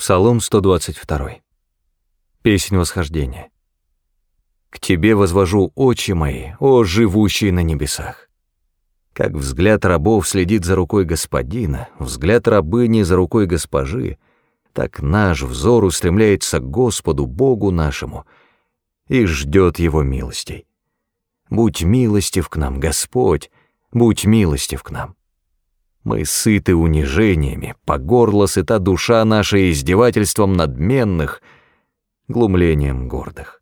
Псалом 122. Песнь восхождения. «К Тебе возвожу очи мои, о живущий на небесах». Как взгляд рабов следит за рукой господина, взгляд рабыни за рукой госпожи, так наш взор устремляется к Господу, Богу нашему, и ждет Его милостей. Будь милостив к нам, Господь, будь милостив к нам. Мы сыты унижениями, по горло сыта душа наша издевательством надменных, глумлением гордых.